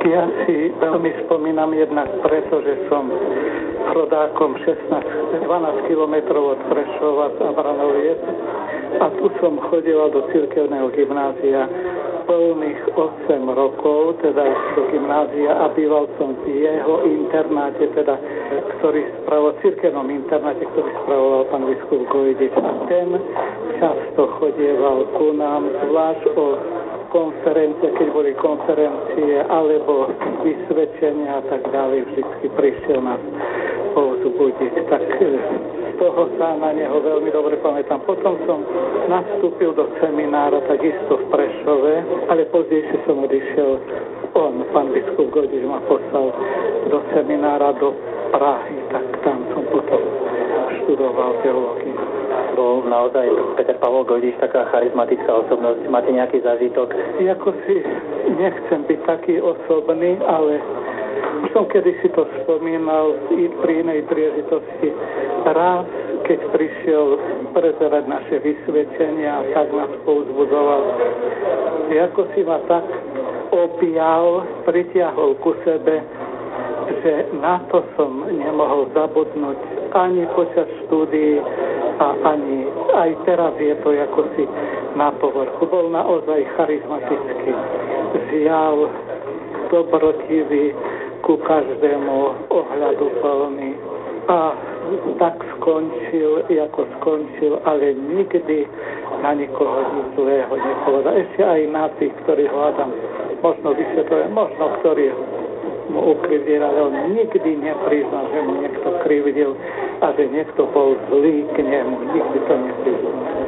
Ja si veľmi spomínam jednak preto, že som rodákom 12 kilometrov od Prešova a Branoviec a tu som chodila do cirkevného gymnázia plných 8 rokov, teda do gymnázia a býval som v jeho internáte, teda, ktorý spravoval, cirkevnom internáte, ktorý spravoval pán biskup Gojdič. A ten často chodieval ku nám, zvlášť o konferencie, keď boli konferencie alebo vysvedčenia a tak ďalej, vždycky prišiel nás povzbudiť. Tak z toho sa na neho veľmi dobre pamätám. Potom som nastúpil do seminára takisto v Prešove, ale pozdejšie som odišiel. Pán biskup Gojdič ma poslal do seminára do Prahy, tak tam som potom študoval teológiu. Bol naozaj Peter Pavol Gojdič taká charizmatická osobnosť. Máte nejaký zážitok? Ako si nechcem byť taký osobný, ale už som kedysi to spomínal pri inej príležitosti. Raz, keď prišiel prezerať naše vysvedčenia a tak nás povzbudzoval, ako si ma tak objal, pritiahol ku sebe, že na to som nemohol zabudnúť ani počas štúdií a ani aj teraz je to ako si na povrchu. Bol naozaj charizmatický, zjav, dobrotivý, ku každému ohľadu plný. A tak skončil, ako skončil, ale nikdy na nikoho nič zlého nepovedal. Ešte aj na tých, ktorí ho Adam možno vysvetľuje, možno ktorí mu ukrivdil, ale on nikdy nepriznal, že mu niekto krivdil a že niekto bol zlý k nemu. Nikdy to nepriznal.